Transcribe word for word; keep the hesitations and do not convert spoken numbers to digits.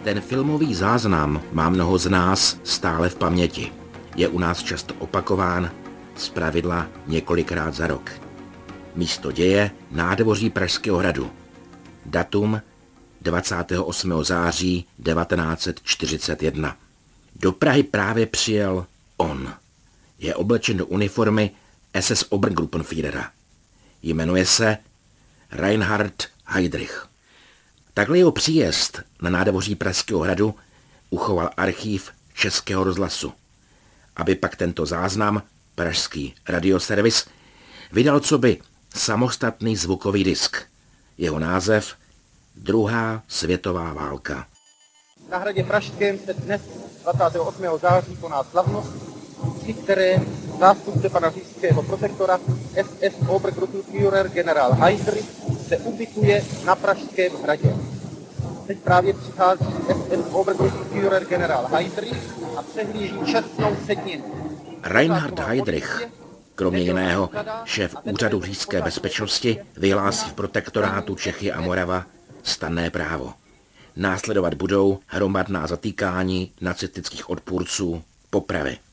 Ten filmový záznam má mnoho z nás stále v paměti. Je u nás často opakován, zpravidla několikrát za rok. Místo děje nádvoří Pražského hradu. Datum dvacátého osmého září devatenáct set čtyřicet jedna. Do Prahy právě přijel on. Je oblečen do uniformy S S Obergruppenführera. Jmenuje se Reinhard Heydrich. Takhle jeho příjezd na nádvoří Pražského hradu uchoval archív Českého rozhlasu, aby pak tento záznam Pražský radioservis vydal coby samostatný zvukový disk. Jeho název Druhá světová válka. Na hradě Pražském se dnes dvacátého osmého září koná slavnost, při které zástupce pana říšského protektora S S Obergruppenführer generál Heydrich se ubytuje na Pražském hradě. Teď právě přichází S S Obergruppenführer generál Heydrich a přehlíží čestnou sedninu. Reinhard Heydrich, kromě jiného šéf úřadu říšské bezpečnosti, vyhlásí v protektorátu Čechy a Morava stanné právo. Následovat budou hromadná zatýkání nacistických odpůrců, popravy.